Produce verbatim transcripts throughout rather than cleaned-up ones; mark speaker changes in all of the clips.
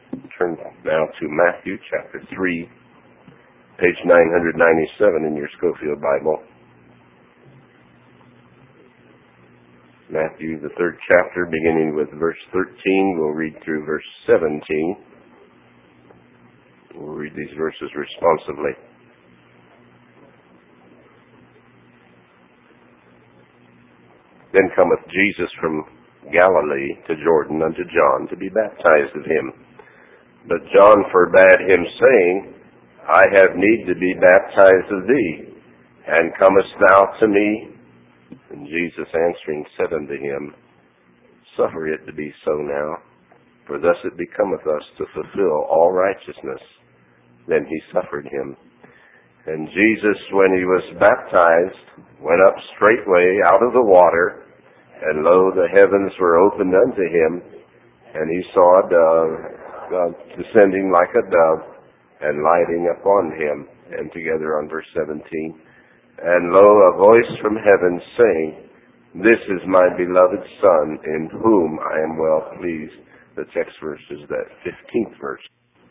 Speaker 1: Turn now to Matthew chapter three, page nine ninety-seven in your Scofield Bible. Matthew, the third chapter, beginning with verse thirteen. We'll read through verse seventeen. We'll read these verses responsively. Then cometh Jesus from Galilee to Jordan unto John to be baptized of him. But John forbade him, saying, I have need to be baptized of thee, and comest thou to me? And Jesus answering said unto him, Suffer it to be so now, for thus it becometh us to fulfill all righteousness. Then he suffered him. And Jesus, when he was baptized, went up straightway out of the water, and lo, the heavens were opened unto him, and he saw a dove uh, descending like a dove, and lighting upon him. And together on verse seventeen, and lo, a voice from heaven saying, This is my beloved Son, in whom I am well pleased. The text verse is that fifteenth verse.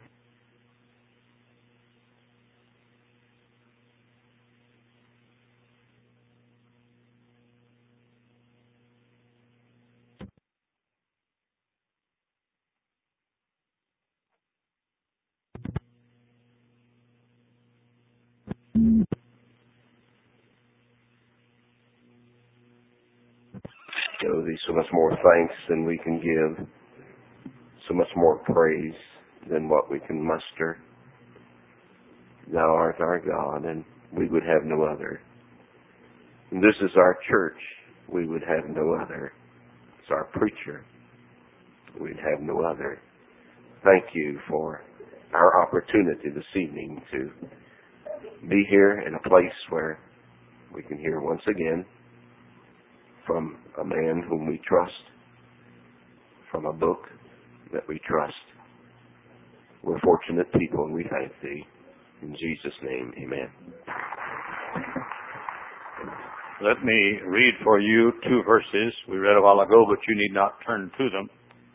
Speaker 1: There be so much more thanks than we can give, so much more praise than what we can muster. Thou art our God, and we would have no other. And this is our church. We would have no other. It's our preacher. We'd have no other. Thank you for our opportunity this evening to be here in a place where we can hear once again from a man whom we trust, from a book that we trust. We're fortunate people, and we thank thee. In Jesus' name, amen.
Speaker 2: Let me read for you two verses we read a while ago, but you need not turn to them.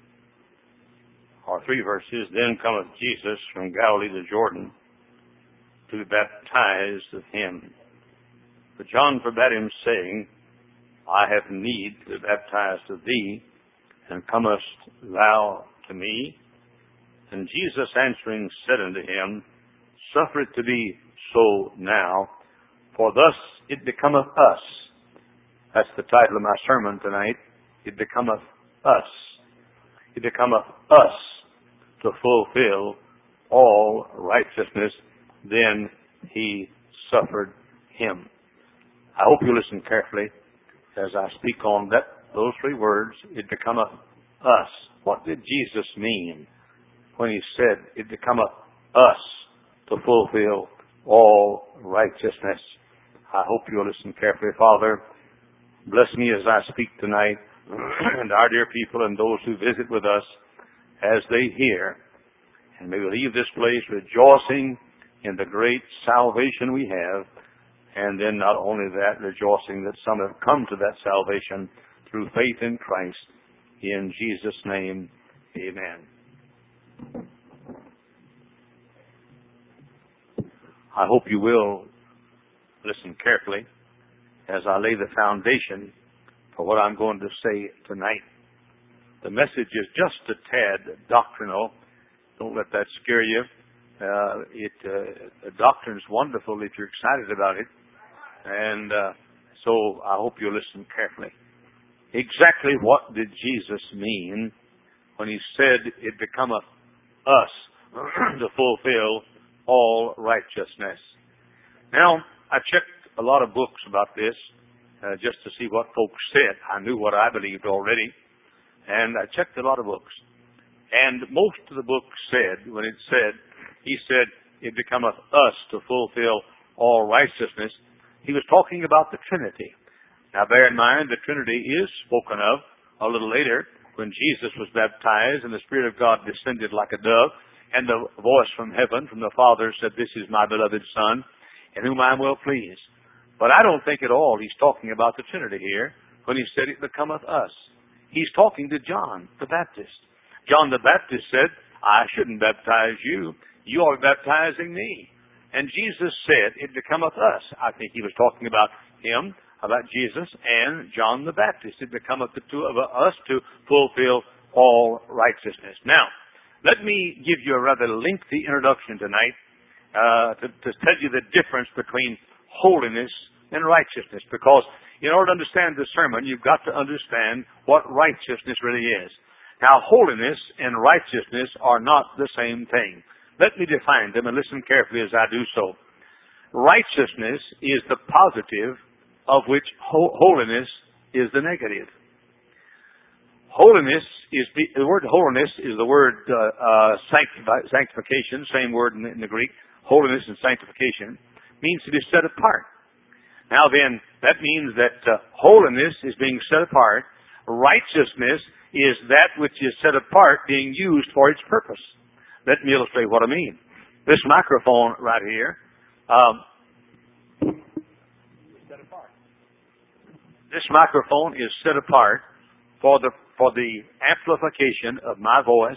Speaker 2: Or three verses. Then cometh Jesus from Galilee to Jordan to be baptized of him. But John forbade him, saying, I have need to be baptized of thee, and comest thou to me? And Jesus answering said unto him, Suffer it to be so now, for thus it becometh us. That's the title of my sermon tonight. It becometh us. It becometh us to fulfill all righteousness. Then he suffered him. I hope you listen carefully as I speak on that those three words, it becometh us. What did Jesus mean when he said it becometh us to fulfill all righteousness? I hope you'll listen carefully. Father, bless me as I speak tonight, and our dear people and those who visit with us as they hear. And may we leave this place rejoicing in the great salvation we have. And then not only that, rejoicing that some have come to that salvation through faith in Christ. In Jesus' name, amen. I hope you will listen carefully as I lay the foundation for what I'm going to say tonight. The message is just a tad doctrinal. Don't let that scare you. Uh, it uh, the doctrine's wonderful if you're excited about it. And uh, so I hope you'll listen carefully. Exactly what did Jesus mean when he said it becometh us to fulfill all righteousness? Now, I checked a lot of books about this uh, just to see what folks said. I knew what I believed already. And I checked a lot of books. And most of the books said, when it said, he said, it becometh us to fulfill all righteousness, he was talking about the Trinity. Now bear in mind, the Trinity is spoken of a little later when Jesus was baptized and the Spirit of God descended like a dove, and the voice from heaven, from the Father, said, This is my beloved Son, in whom I am well pleased. But I don't think at all he's talking about the Trinity here when he said it becometh us. He's talking to John the Baptist. John the Baptist said, I shouldn't baptize you. You ought to be baptizing me. And Jesus said, it becometh us. I think he was talking about him, about Jesus and John the Baptist. It becometh the two of us to fulfill all righteousness. Now, let me give you a rather lengthy introduction tonight uh, to, to tell you the difference between holiness and righteousness. Because in order to understand the sermon, you've got to understand what righteousness really is. Now, holiness and righteousness are not the same thing. Let me define them and listen carefully as I do so. Righteousness is the positive of which ho- holiness is the negative. Holiness is the, the word holiness is the word uh, uh, sancti- sanctification, same word in the, in the Greek. Holiness and sanctification means to be set apart. Now then, that means that uh, holiness is being set apart. Righteousness is that which is set apart being used for its purpose. Let me illustrate what I mean. This microphone right here um, is set apart. This microphone is set apart for the for the amplification of my voice,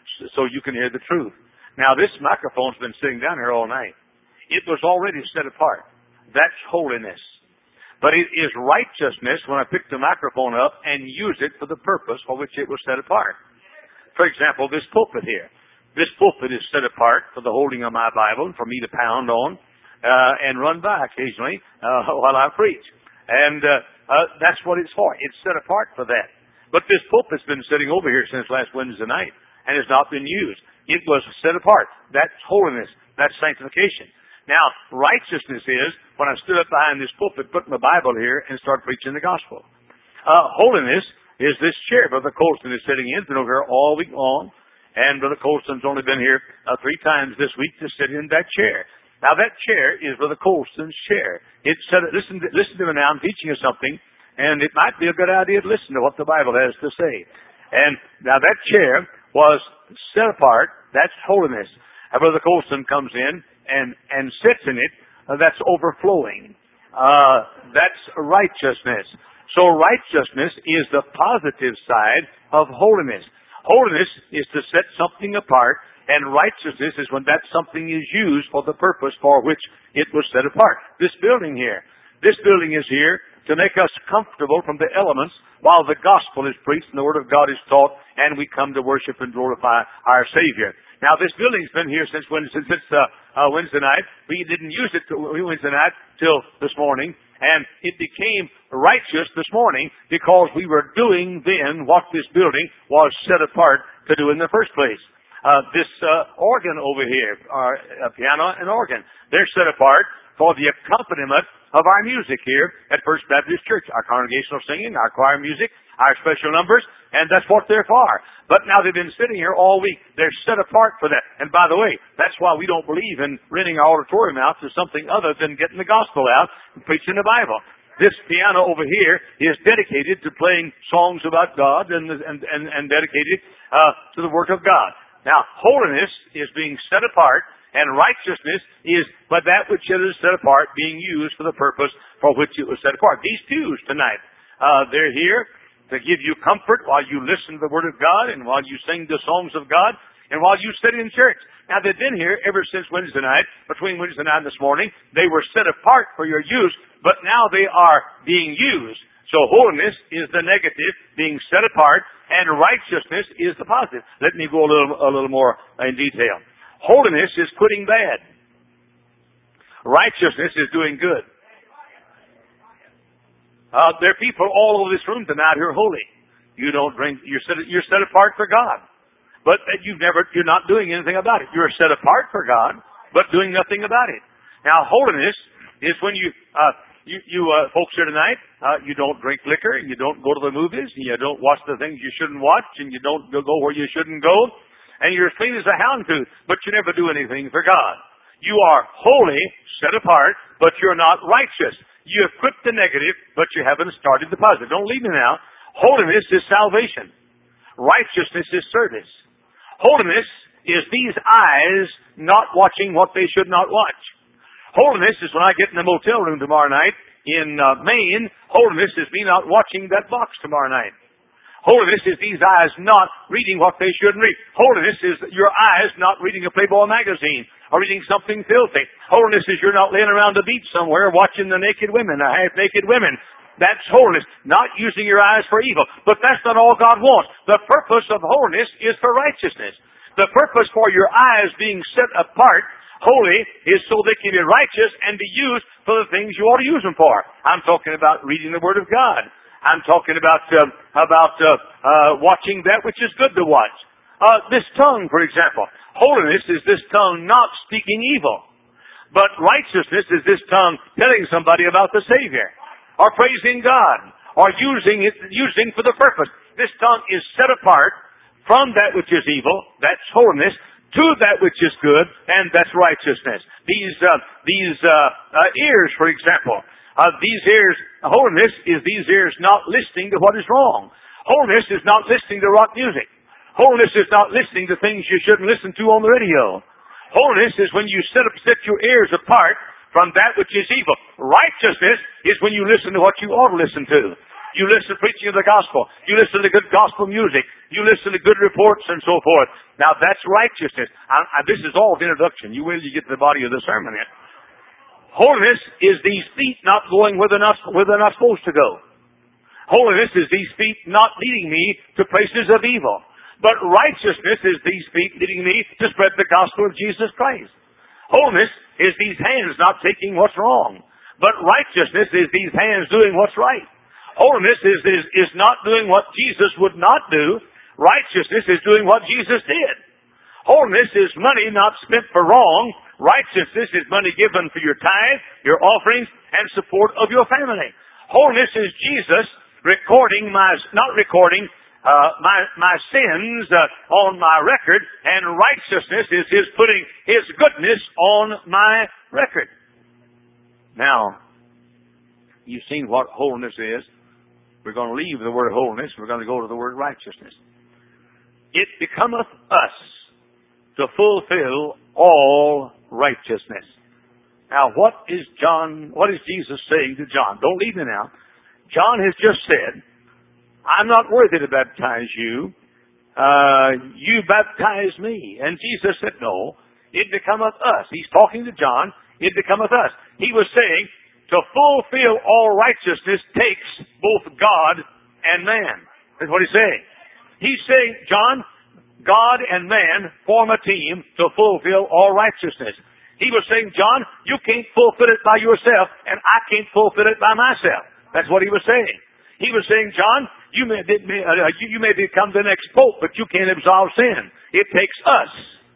Speaker 2: so you can hear the truth. Now, this microphone's been sitting down here all night. It was already set apart. That's holiness. But it is righteousness when I pick the microphone up and use it for the purpose for which it was set apart. For example, this pulpit here. This pulpit is set apart for the holding of my Bible and for me to pound on uh, and run by occasionally uh, while I preach. And uh, uh, that's what it's for. It's set apart for that. But this pulpit's been sitting over here since last Wednesday night and has not been used. It was set apart. That's holiness. That's sanctification. Now, righteousness is when I stood up behind this pulpit, put my Bible here, and started preaching the gospel. Uh, holiness is this chair Brother Colston is sitting in. He's been over here all week long. And Brother Colston's only been here uh, three times this week to sit in that chair. Now, that chair is Brother Colston's chair. It's said, listen, to, listen to me now. I'm teaching you something, and it might be a good idea to listen to what the Bible has to say. And now that chair was set apart. That's holiness. And Brother Colston comes in and, and sits in it. Uh, that's overflowing. Uh, that's righteousness. So righteousness is the positive side of holiness. Holiness is to set something apart, and righteousness is when that something is used for the purpose for which it was set apart. This building here, this building is here to make us comfortable from the elements while the gospel is preached and the word of God is taught, and we come to worship and glorify our Savior. Now, this building's been here since Wednesday, since uh, uh, Wednesday night. We didn't use it till Wednesday night till this morning. And it became righteous this morning because we were doing then what this building was set apart to do in the first place. Uh, this uh, organ over here, our uh, piano and organ, they're set apart for the accompaniment of our music here at First Baptist Church, our congregational singing, our choir music, our special numbers, and that's what they're for. But now they've been sitting here all week. They're set apart for that. And by the way, that's why we don't believe in renting our auditorium out to something other than getting the gospel out and preaching the Bible. This piano over here is dedicated to playing songs about God and and and, and dedicated uh, to the work of God. Now, holiness is being set apart, and righteousness is but that which is set apart being used for the purpose for which it was set apart. These twos tonight, uh, they're here to give you comfort while you listen to the Word of God and while you sing the songs of God and while you sit in church. Now, they've been here ever since Wednesday night, between Wednesday night and this morning. They were set apart for your use, but now they are being used. So holiness is the negative, being set apart, and righteousness is the positive. Let me go a little, a little more in detail. Holiness is quitting bad. Righteousness is doing good. Uh, there are people all over this room tonight who are holy. You don't drink. You're set. You're set apart for God, but you've never. You're not doing anything about it. You're set apart for God, but doing nothing about it. Now, holiness is when you uh, you, you uh, folks here tonight. Uh, you don't drink liquor. You don't go to the movies. You don't watch the things you shouldn't watch, and you don't go where you shouldn't go. And you're as clean as a hound tooth, but you never do anything for God. You are holy, set apart, but you're not righteous. You have quit the negative, but you haven't started the positive. Don't leave me now. Holiness is salvation. Righteousness is service. Holiness is these eyes not watching what they should not watch. Holiness is when I get in the motel room tomorrow night in uh, Maine. Holiness is me not watching that box tomorrow night. Holiness is these eyes not reading what they shouldn't read. Holiness is your eyes not reading a Playboy magazine or reading something filthy. Holiness is you're not laying around the beach somewhere watching the naked women, the half-naked women. That's holiness, not using your eyes for evil. But that's not all God wants. The purpose of holiness is for righteousness. The purpose for your eyes being set apart, holy, is so they can be righteous and be used for the things you ought to use them for. I'm talking about reading the Word of God. I'm talking about uh, about uh, uh, watching that which is good to watch. Uh, this tongue, for example. Holiness is this tongue not speaking evil. But righteousness is this tongue telling somebody about the Savior, or praising God, or using it using for the purpose. This tongue is set apart from that which is evil, that's holiness, to that which is good, and that's righteousness. These uh, these uh, uh, ears, for example. Uh, these ears, holiness is these ears not listening to what is wrong. Holiness is not listening to rock music. Holiness is not listening to things you shouldn't listen to on the radio. Holiness is when you set up, set your ears apart from that which is evil. Righteousness is when you listen to what you ought to listen to. You listen to preaching of the gospel. You listen to good gospel music. You listen to good reports and so forth. Now that's righteousness. I, I, this is all the introduction. You wait till you get to the body of the sermon here. Holiness is these feet not going where they're not, where they're not supposed to go. Holiness is these feet not leading me to places of evil. But righteousness is these feet leading me to spread the gospel of Jesus Christ. Holiness is these hands not taking what's wrong. But righteousness is these hands doing what's right. Holiness is, is, is not doing what Jesus would not do. Righteousness is doing what Jesus did. Holiness is money not spent for wrong. Righteousness is money given for your tithe, your offerings, and support of your family. Holiness is Jesus recording my, not recording, uh, my, my sins uh, on my record, and righteousness is His putting His goodness on my record. Now, you've seen what holiness is. We're going to leave the word holiness. We're going to go to the word righteousness. It becometh us to fulfill all righteousness. Now, what is John, what is Jesus saying to John? Don't leave me now. John has just said, I'm not worthy to baptize you. Uh, you baptize me. And Jesus said, no, it becometh us. He's talking to John. It becometh us. He was saying, to fulfill all righteousness takes both God and man. That's what he's saying. He's saying, John, God and man form a team to fulfill all righteousness. He was saying, John, you can't fulfill it by yourself, and I can't fulfill it by myself. That's what he was saying. He was saying, John, you may, uh, you may become the next pope, but you can't absolve sin. It takes us.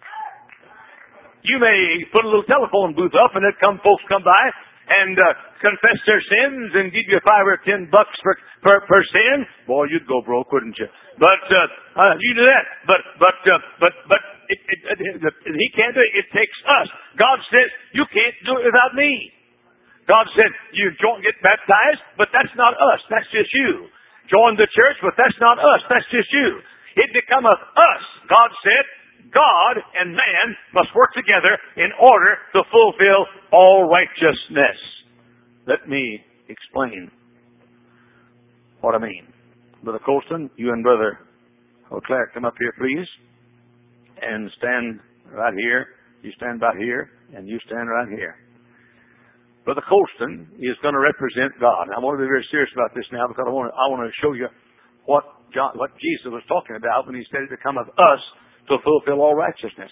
Speaker 2: You may put a little telephone booth up, and then come folks come by and uh, confess their sins and give you five or ten bucks per, per, per sin. Boy, you'd go broke, wouldn't you? But uh, uh, you do that. But but uh, but but it, it, it, it, he can't do it. It takes us. God says you can't do it without me. God said you don't get baptized, but that's not us. That's just you. Join the church, but that's not us. That's just you. It becometh us. God said, God and man must work together in order to fulfill all righteousness. Let me explain what I mean. Brother Colston, you and Brother O'Clair, come up here, please, and stand right here. You stand right here, and you stand right here. Brother Colston is going to represent God. I want to be very serious about this now because I want to, I want to show you what John, what Jesus was talking about when He said it becometh us to fulfill all righteousness.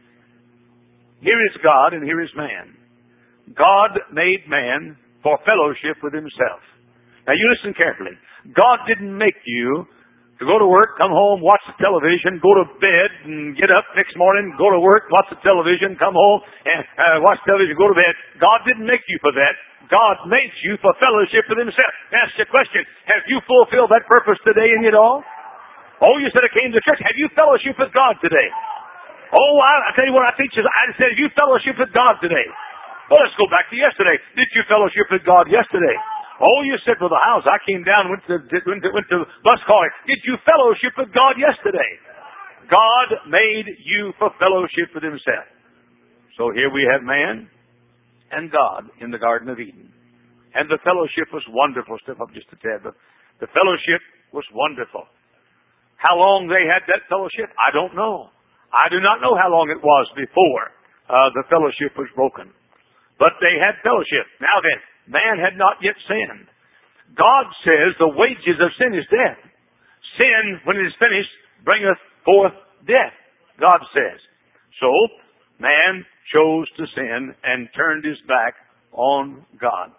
Speaker 2: Here is God and here is man. God made man for fellowship with Himself. Now you listen carefully. God didn't make you to go to work, come home, watch the television, go to bed, and get up next morning, go to work, watch the television, come home, and uh, watch television, go to bed. God didn't make you for that. God made you for fellowship with Himself. Ask you a question. Have you fulfilled that purpose today in it all? Oh, you said I came to church. Have you fellowship with God today? Oh, I, I tell you what I teach is, I said, have you fellowship with God today? Well, let's go back to yesterday. Did you fellowship with God yesterday? Oh, you said, Brother House, I came down, went to, went to, went to bus calling. Did you fellowship with God yesterday? God made you for fellowship with Himself. So here we have man and God in the Garden of Eden. And the fellowship was wonderful. Step up just a tad. But the fellowship was wonderful. How long they had that fellowship, I don't know. I do not know how long it was before uh, the fellowship was broken. But they had fellowship. Now then, man had not yet sinned. God says the wages of sin is death. Sin, when it is finished, bringeth forth death, God says. So, man chose to sin and turned his back on God.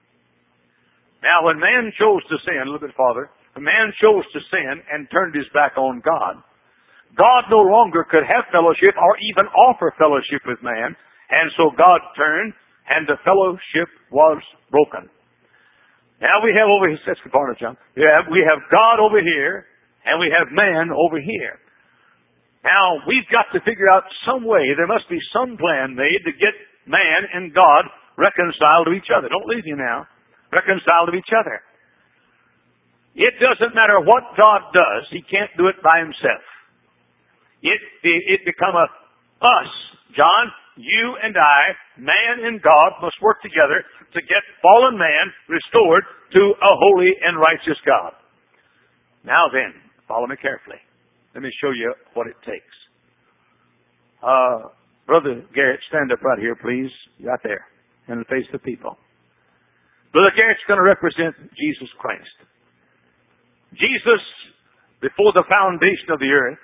Speaker 2: Now, when man chose to sin, a little bit farther, when man chose to sin and turned his back on God, God no longer could have fellowship or even offer fellowship with man, and so God turned, and the fellowship was broken. Now we have over here, that's the part of John. We have, we have God over here, and we have man over here. Now, we've got to figure out some way, there must be some plan made to get man and God reconciled to each other. Don't leave you now. Reconciled to each other. It doesn't matter what God does, He can't do it by Himself. It, it becometh us, John, you and I, man and God must work together to get fallen man restored to a holy and righteous God. Now then, follow me carefully. Let me show you what it takes. Uh, Brother Garrett, stand up right here, please. Right there, in the face of the people. Brother Garrett's going to represent Jesus Christ. Jesus, before the foundation of the earth,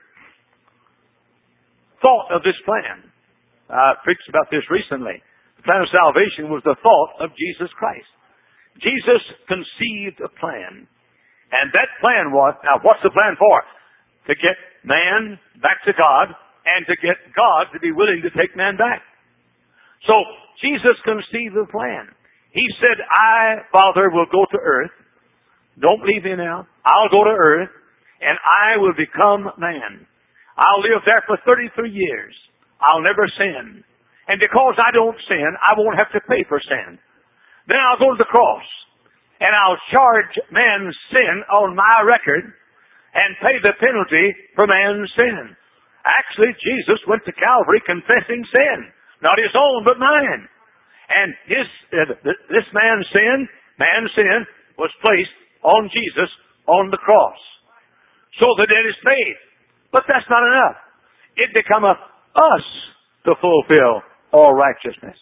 Speaker 2: thought of this plan. I preached about this recently. The plan of salvation was the thought of Jesus Christ. Jesus conceived a plan. And that plan was, now what's the plan for? To get man back to God and to get God to be willing to take man back. So, Jesus conceived the plan. He said, I, Father, will go to earth. Don't leave me now. I'll go to earth and I will become man. I'll live there for thirty-three years. I'll never sin. And because I don't sin, I won't have to pay for sin. Then I'll go to the cross and I'll charge man's sin on my record and pay the penalty for man's sin. Actually, Jesus went to Calvary confessing sin. Not his own, but mine. And his, uh, this man's sin, man's sin, was placed on Jesus on the cross. So the debt is paid. But that's not enough. It becometh us to fulfill all righteousness.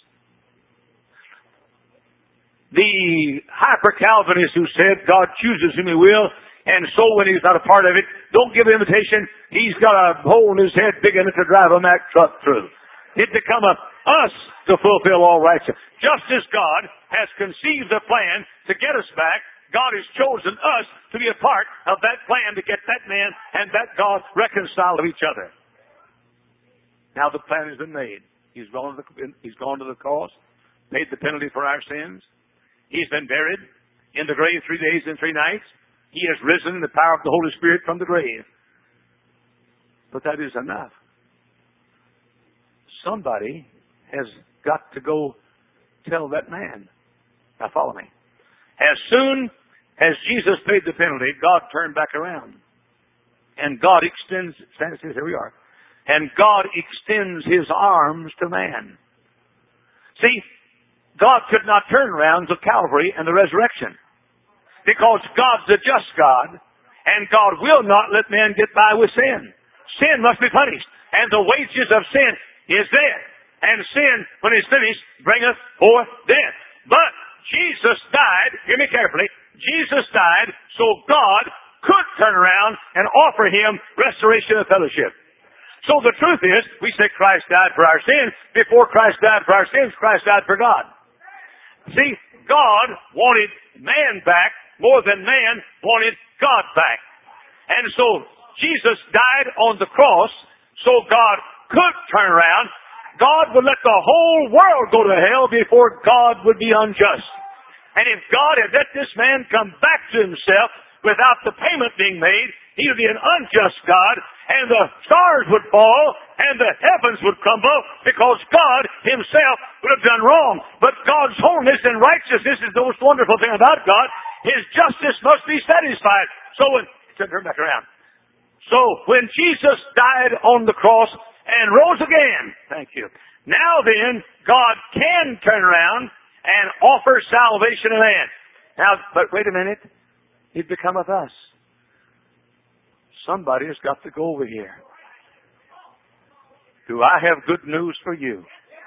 Speaker 2: The hyper-Calvinist who said God chooses whom He will, and so when He's not a part of it, don't give an invitation. He's got a hole in his head big enough to drive a Mack truck through. It becometh us to fulfill all righteousness. Just as God has conceived a plan to get us back, God has chosen us to be a part of that plan to get that man and that God reconciled to each other. Now the plan has been made. He's gone to the, he's gone to the cross, paid the penalty for our sins. He's been buried in the grave three days and three nights. He has risen in the power of the Holy Spirit from the grave. But that is enough. Somebody has got to go tell that man. Now follow me. As soon as Jesus paid the penalty, God turned back around. And God extends, here we are. And God extends His arms to man. See, God could not turn around to Calvary and the resurrection. Because God's a just God, and God will not let man get by with sin. Sin must be punished, and the wages of sin is death. And sin, when it's finished, bringeth forth death. But Jesus died, hear me carefully, Jesus died so God could turn around and offer him restoration of fellowship. So the truth is, we say Christ died for our sins. Before Christ died for our sins, Christ died for God. See, God wanted man back more than man wanted God back. And so Jesus died on the cross so God could turn around. God would let the whole world go to hell before God would be unjust. And if God had let this man come back to himself without the payment being made, he would be an unjust God, and the stars would fall, and the heavens would crumble, because God himself would have done wrong. But God's holiness and righteousness is the most wonderful thing about God. His justice must be satisfied. So when, turn back around. So when Jesus died on the cross and rose again, thank you. Now then, God can turn around and offer salvation to man. Now, but wait a minute. It becometh us. somebody's got to go over here. Do I have good news for you?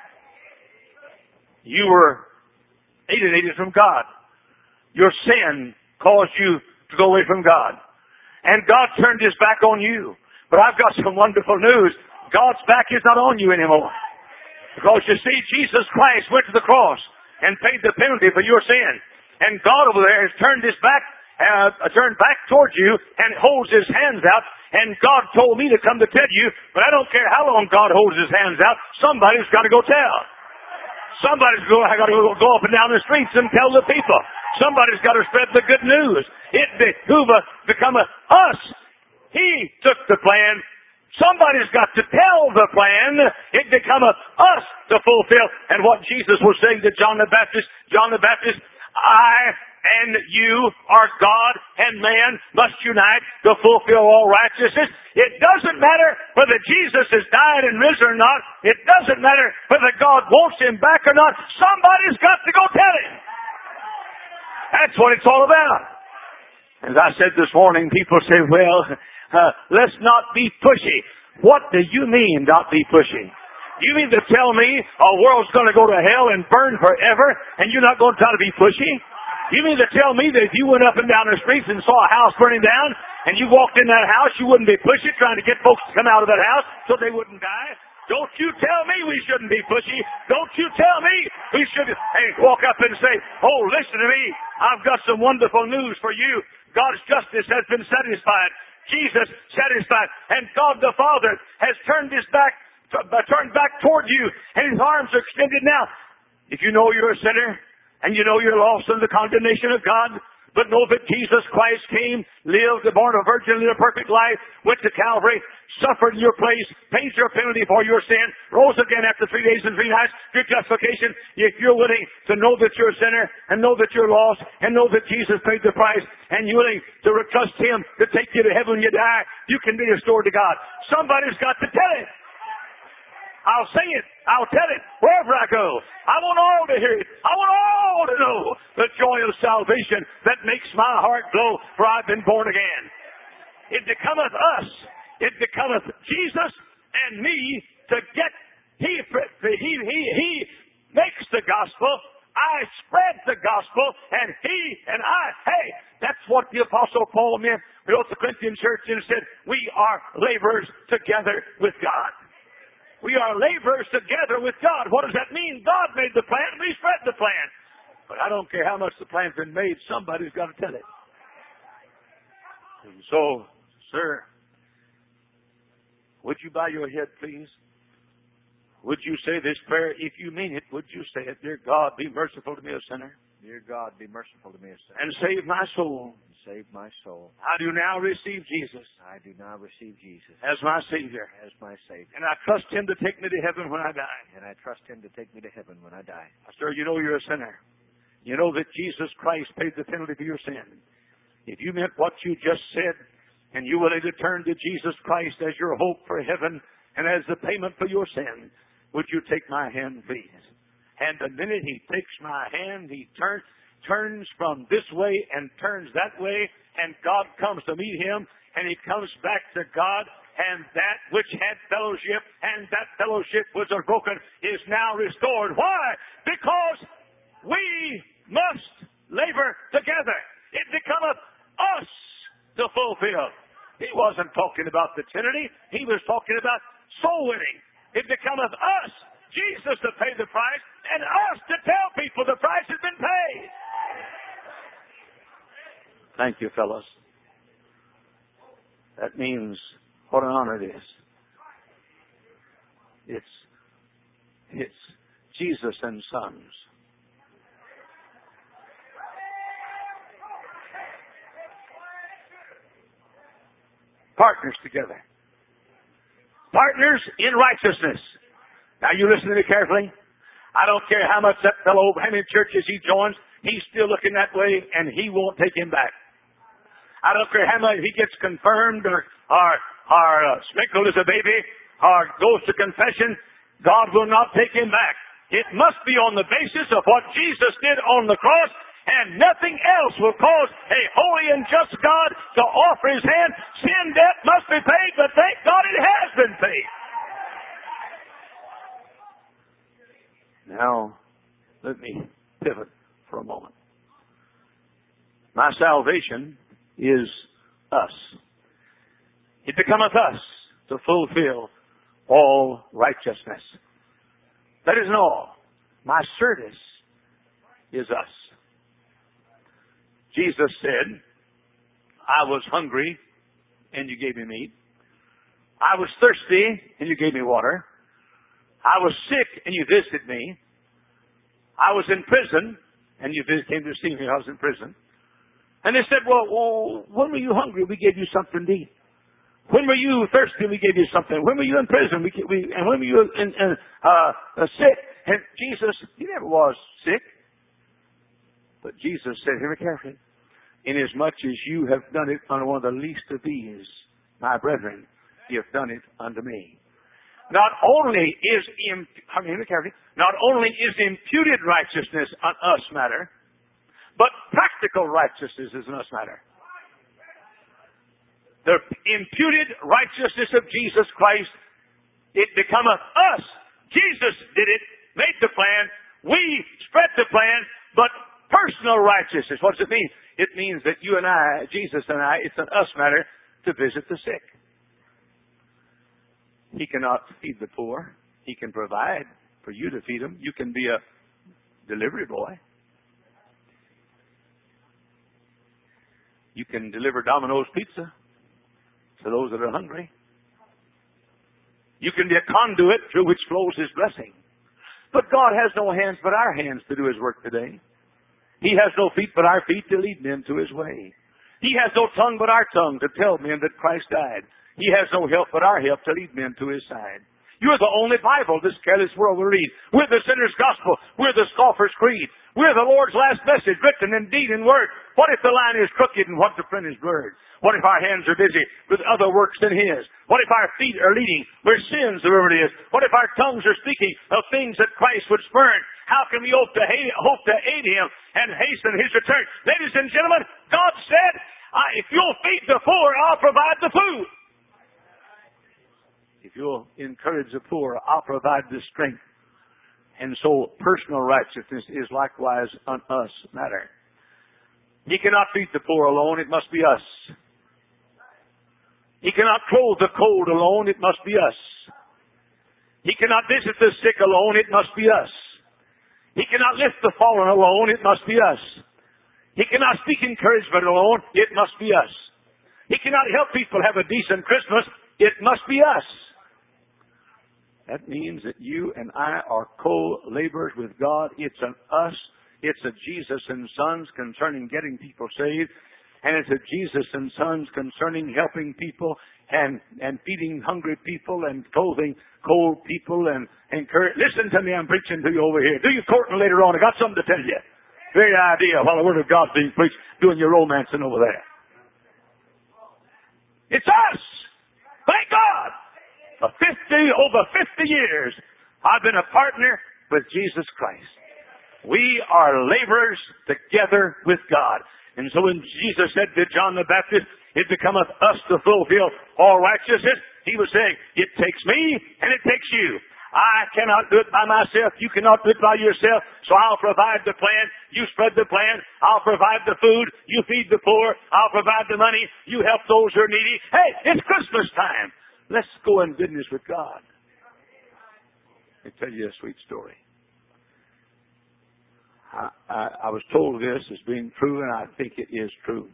Speaker 2: You were alienated from God. Your sin caused you to go away from God. And God turned His back on you. But I've got some wonderful news. God's back is not on you anymore. Because you see, Jesus Christ went to the cross and paid the penalty for your sin. And God over there has turned His back, uh, turned back towards you and holds His hands out. And God told me to come to tell you, but I don't care how long God holds His hands out, somebody's got to go tell. Somebody's got to go up and down the streets and tell the people. Somebody's got to spread the good news. It behooveth become a us. He took the plan. Somebody's got to tell the plan. It becometh us to fulfill. And what Jesus was saying to John the Baptist, John the Baptist, I and you are God and man must unite to fulfill all righteousness. It doesn't matter whether Jesus has died and risen or not. It doesn't matter whether God wants Him back or not. Somebody's got to go tell Him. That's what it's all about. As I said this morning, people say, well, uh, let's not be pushy. What do you mean, not be pushy? You mean to tell me a world's going to go to hell and burn forever and you're not going to try to be pushy? You mean to tell me that if you went up and down the streets and saw a house burning down and you walked in that house, you wouldn't be pushy trying to get folks to come out of that house so they wouldn't die? Don't you tell me we shouldn't be pushy. Don't you tell me we should hey, walk up and say, oh, listen to me. I've got some wonderful news for you. God's justice has been satisfied. Jesus satisfied. And God the Father has turned His back, turned back toward you, and His arms are extended now. If you know you're a sinner, and you know you're lost in the condemnation of God, but know that Jesus Christ came, lived, born a virgin, lived a perfect life, went to Calvary, suffered in your place, paid your penalty for your sin, rose again after three days and three nights, your justification. If you're willing to know that you're a sinner, and know that you're lost, and know that Jesus paid the price, and you're willing to trust Him to take you to heaven when you die, you can be restored to God. Somebody's got to tell it. I'll say it. I'll tell it wherever I go. I want all to hear it. I want all to know the joy of salvation that makes my heart glow, for I've been born again. It becometh us. It becometh Jesus and me to get, He, he, he, he makes the gospel. I spread the gospel, and He and I, hey, that's what the Apostle Paul meant. He wrote the Corinthian church and said, we are laborers together with God. We are laborers together with God. What does that mean? God made the plan. We spread the plan. But I don't care how much the plan's been made. Somebody's got to tell it. And so, sir, would you bow your head, please? Would you say this prayer? If you mean it, would you say it? Dear God, be merciful to me, a sinner.
Speaker 3: Dear God, be merciful to me, a sinner.
Speaker 2: And save my soul.
Speaker 3: And save my soul.
Speaker 2: I do now receive Jesus.
Speaker 3: I do now receive Jesus.
Speaker 2: As my Savior.
Speaker 3: As my Savior.
Speaker 2: And I trust Him to take me to heaven when I die.
Speaker 3: And I trust Him to take me to heaven when I die.
Speaker 2: Sir, you know you're a sinner. You know that Jesus Christ paid the penalty for your sin. If you meant what you just said, and you willing to turn to Jesus Christ as your hope for heaven and as the payment for your sin, would you take my hand, please? And the minute He takes my hand, He turns turns from this way and turns that way, and God comes to meet him, and he comes back to God, and that which had fellowship, and that fellowship was broken, is now restored. Why? Because we must labor together. It becometh us to fulfill. He wasn't talking about the Trinity. He was talking about soul winning. It becometh us, Jesus, to pay the price, and us to tell people the price has been paid. Thank you, fellas. That means what an honor it is. It's, it's Jesus and Sons. Partners together. Partners in righteousness. Now you listen to me carefully. I don't care how much that fellow, how many churches he joins, he's still looking that way, and he won't take him back. I don't care how much he gets confirmed or, or, or uh, sprinkled as a baby or goes to confession, God will not take him back. It must be on the basis of what Jesus did on the cross And nothing else will cause a holy and just God to offer His hand. Sin debt must be paid, but thank God it has been paid. Now, let me pivot for a moment. My salvation is us. It becometh us to fulfill all righteousness. That isn't all. My service is us. Jesus said, I was hungry and you gave me meat. I was thirsty and you gave me water. I was sick and you visited me. I was in prison and you visited, came to see me. I was in prison. And they said, well, well, when were you hungry? We gave you something to eat. When were you thirsty? We gave you something. When were you in prison? We, we and when were you in, in, uh, uh, sick? And Jesus, He never was sick. But Jesus said, hear me carefully. Inasmuch as you have done it unto one of the least of these, my brethren, you have done it unto me. Not only is hear me carefully, not only is imputed righteousness an us matter, but practical righteousness is an us matter. The imputed righteousness of Jesus Christ, it becometh us. Jesus did it, made the plan, we spread the plan, but personal righteousness, what does it mean? It means that you and I, Jesus and I, it's an us matter to visit the sick. He cannot feed the poor. He can provide for you to feed them. You can be a delivery boy. You can deliver Domino's pizza to those that are hungry. You can be a conduit through which flows His blessing. But God has no hands but our hands to do His work today. He has no feet but our feet to lead men to His way. He has no tongue but our tongue to tell men that Christ died. He has no help but our help to lead men to His side. You're the only Bible this careless world will read. We're the sinner's gospel. We're the scoffer's creed. We're the Lord's last message, written in deed and word. What if the line is crooked and what the print is blurred? What if our hands are busy with other works than His? What if our feet are leading where sins the river is? What if our tongues are speaking of things that Christ would spurn? How can we hope to, hate, hope to aid Him and hasten His return? Ladies and gentlemen, God said, if you'll feed the poor, I'll provide the food. If you'll encourage the poor, I'll provide the strength. And so personal righteousness is likewise an us matter. He cannot feed the poor alone, it must be us. He cannot clothe the cold alone, it must be us. He cannot visit the sick alone, it must be us. He cannot lift the fallen alone, it must be us. He cannot speak encouragement alone, it must be us. He cannot help people have a decent Christmas, it must be us. That means that you and I are co-laborers with God. It's an us. It's a Jesus and Sons concerning getting people saved. And it's a Jesus and Sons concerning helping people and, and feeding hungry people and clothing cold people and encourage. Listen to me, I'm preaching to you over here. Do your courting later on. I got something to tell you. Very idea while the Word of God's being preached, doing your romancing over there. It's us. Thank God. For fifty, over fifty years, I've been a partner with Jesus Christ. We are laborers together with God. And so when Jesus said to John the Baptist, it becometh us to fulfill all righteousness, He was saying, it takes me and it takes you. I cannot do it by myself. You cannot do it by yourself. So I'll provide the plan. You spread the plan. I'll provide the food. You feed the poor. I'll provide the money. You help those who are needy. Hey, it's Christmas time. Let's go in business with God. Let me tell you a sweet story. I, I, I was told this as being true, and I think it is true.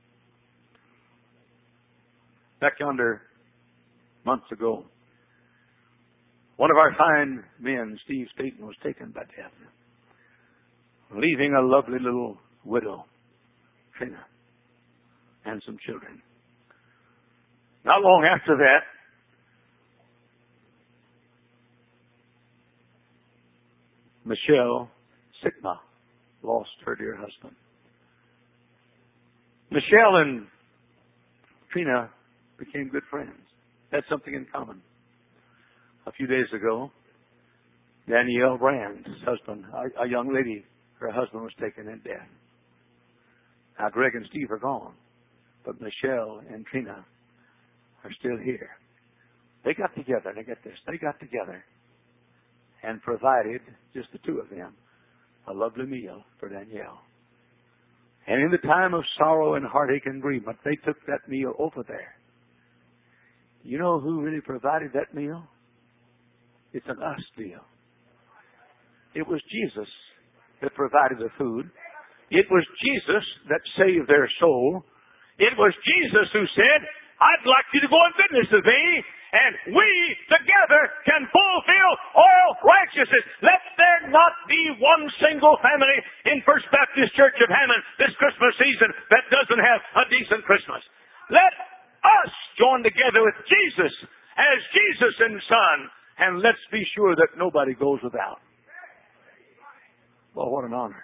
Speaker 2: Back yonder, months ago, one of our fine men, Steve Staten, was taken by death, leaving a lovely little widow, Trina, and some children. Not long after that, Michelle Sigma lost her dear husband. Michelle and Trina became good friends. Had something in common. A few days ago, Danielle Brand's husband, a, a young lady, her husband was taken in death.
Speaker 4: Now, Greg and Steve are gone, but Michelle and Trina are still here. They got together, and I get this, they got together and provided, just the two of them, a lovely meal for Danielle. And in the time of sorrow and heartache and bereavement, they took that meal over there. You know who really provided that meal? It's an us deal. It was Jesus that provided the food. It was Jesus that saved their soul. It was Jesus who said, I'd like you to go and witness to me, and we together can fulfill all righteousness. Let there not be one single family in First Baptist Church of Hammond this Christmas season that doesn't have a decent Christmas. Let us join together with Jesus as Jesus and Son, and let's be sure that nobody goes without. Well, what an honor.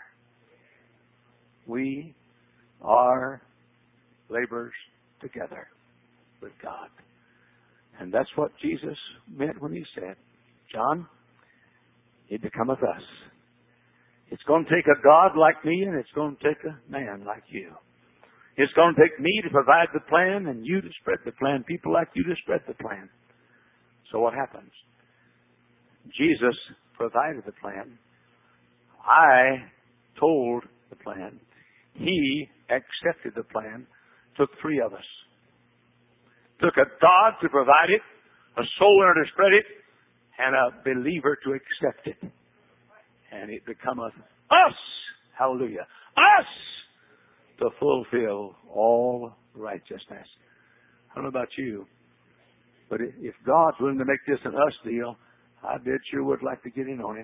Speaker 4: We are laborers together with God. And that's what Jesus meant when he said, John, it becometh us. It's going to take a God like me, and it's going to take a man like you. It's going to take me to provide the plan and you to spread the plan, people like you to spread the plan. So what happens? Jesus provided the plan. I told the plan. He accepted the plan. Took three of us. Took a God to provide it, a soul winner to spread it, and a believer to accept it. And it becometh us, hallelujah, us to fulfill all righteousness. I don't know about you, but if God's willing to make this an us deal, I bet sure would like to get in on it.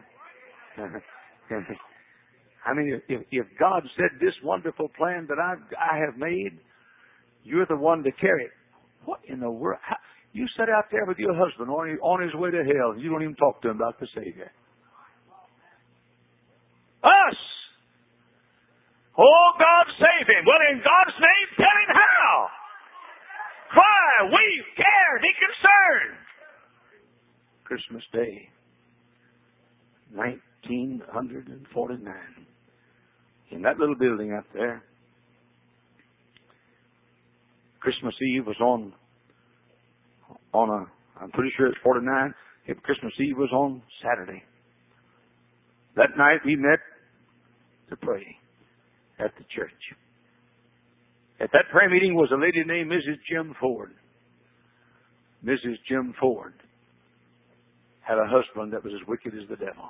Speaker 4: I mean, if, if God said this wonderful plan that I've, I have made, you're the one to carry it. What in the world? How, you sit out there with your husband on his, on his way to hell, and you don't even talk to him about the Savior. Us! Oh, God, save him. Well, in God's name, tell him how. Cry, weep, care, be concerned. Christmas Day, nineteen forty-nine. In that little building up there, Christmas Eve was on, on a, I'm pretty sure it's forty-nine. If Christmas Eve was on Saturday. That night we met to pray at the church. At that prayer meeting was a lady named Missus Jim Ford. Missus Jim Ford had a husband that was as wicked as the devil.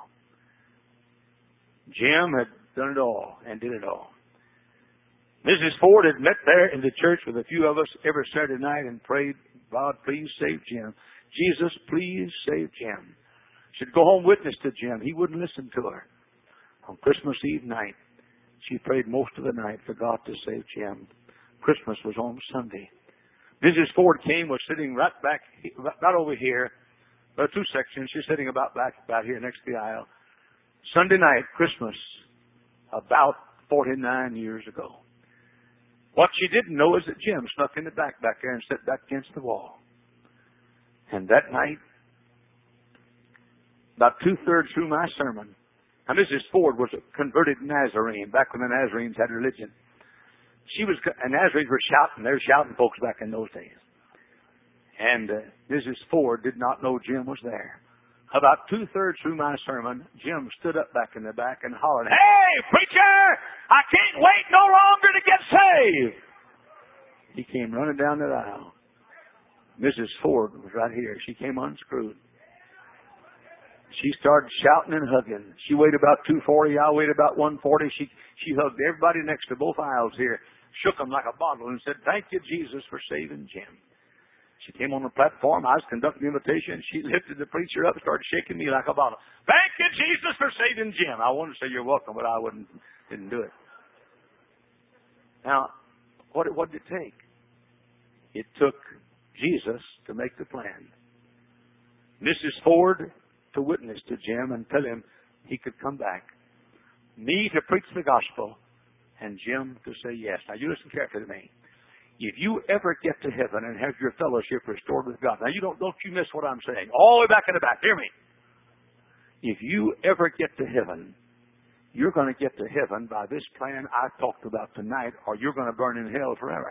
Speaker 4: Jim had done it all and did it all. Missus Ford had met there in the church with a few of us every Saturday night and prayed, God, please save Jim. Jesus, please save Jim. She'd go home witness to Jim. He wouldn't listen to her. On Christmas Eve night, she prayed most of the night for God to save Jim. Christmas was on Sunday. Missus Ford came, was sitting right back, right over here. There are two sections. She's sitting about back, about here next to the aisle. Sunday night, Christmas, about forty-nine years ago. What she didn't know is that Jim snuck in the back back there and sat back against the wall. And that night, about two-thirds through my sermon, now Missus Ford was a converted Nazarene back when the Nazarenes had religion. She was, and Nazarenes were shouting. They were shouting folks back in those days. And uh, Missus Ford did not know Jim was there. About two-thirds through my sermon, Jim stood up back in the back and hollered, "Hey, preacher, I can't wait no longer to get saved." He came running down the aisle. Missus Ford was right here. She came unscrewed. She started shouting and hugging. She weighed about two forty. I weighed about one forty. She, she hugged everybody next to both aisles here, shook them like a bottle, and said, "Thank you, Jesus, for saving Jim." She came on the platform. I was conducting the invitation. She lifted the preacher up and started shaking me like a bottle. "Thank you, Jesus, for saving Jim." I wanted to say, "You're welcome," but I wouldn't, didn't do it. Now, what, what did it take? It took Jesus to make the plan. Missus Ford to witness to Jim and tell him he could come back. Me to preach the gospel, and Jim to say yes. Now, you listen carefully to me. If you ever get to heaven and have your fellowship restored with God, now you don't, don't you miss what I'm saying. All the way back in the back, hear me. If you ever get to heaven you're going to get to heaven by this plan I talked about tonight, or you're going to burn in hell forever.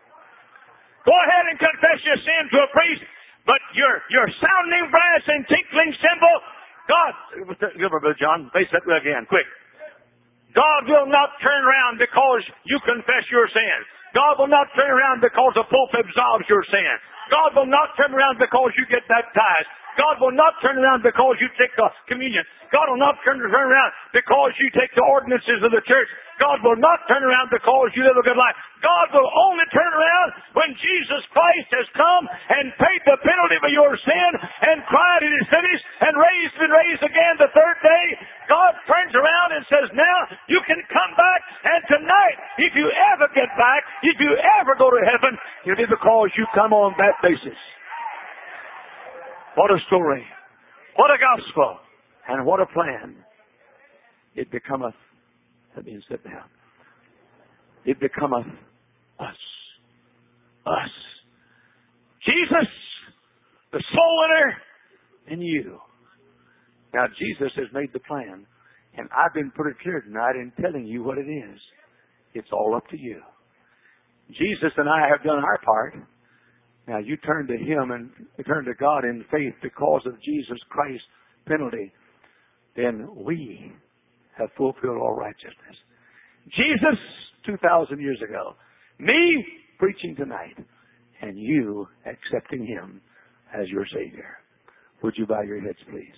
Speaker 2: Go ahead and confess your sin to a priest, but your your sounding brass and tinkling cymbal, God, give her, Brother John, face that way again, quick. God will not turn around because you confess your sin. God will not turn around because the Pope absolves your sin. God will not turn around because you get baptized. God will not turn around because you take the communion. God will not turn around because you take the ordinances of the church. God will not turn around because you live a good life. God will only turn around when Jesus Christ has come and paid the penalty for your sin and cried, "It is finished," and raised and raised again the third day. God turns around and says, "Now you can come back." And tonight, if you ever get back, if you ever go to heaven, it'll be because you come on that basis. What a story. What a gospel. And what a plan. It becometh, let me sit down. It becometh us. Us. Jesus, the soul winner, and you. Now, Jesus has made the plan, and I've been pretty clear tonight in telling you what it is. It's all up to you. Jesus and I have done our part. Now, you turn to Him and you turn to God in faith because of Jesus Christ's penalty, then we have fulfilled all righteousness. Jesus, two thousand years ago. Me, preaching tonight. And you accepting Him as your Savior. Would you bow your heads, please?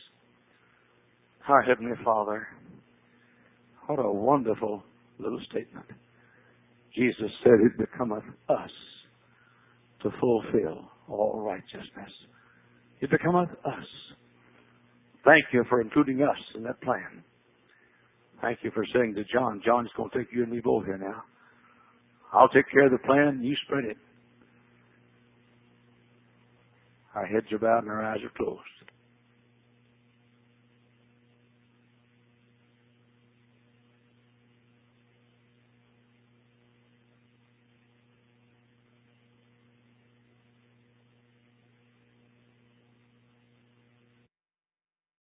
Speaker 2: Our Heavenly Father, what a wonderful little statement. Jesus said, "It becometh us to fulfill all righteousness." It becometh us. Thank you for including us in that plan. Thank you for saying to John, John's going to take you and me both here now. I'll take care of the plan, you spread it. Our heads are bowed and our eyes are closed.